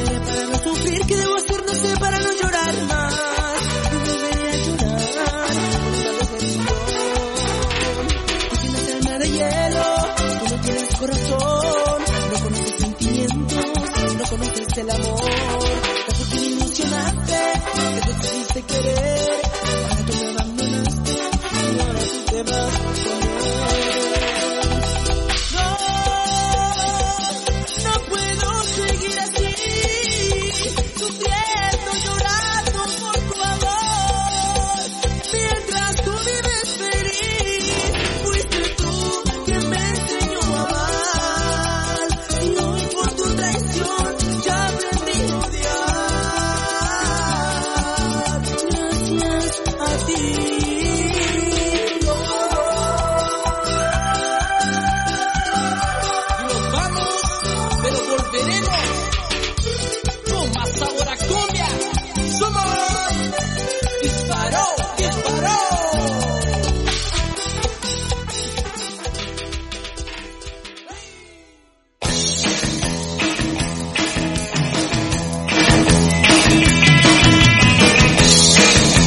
diré para no sufrir? ¿Qué debo hacer? No sé, para no llorar más. No volveré a llorar por esta decepción. Tú tienes alma de hielo, tú no tienes corazón. No conoces sentimientos, no conoces el amor. Te fuiste ilusionante, te decidiste querer. Ahora tú me abandonaste y ahora tú te vas.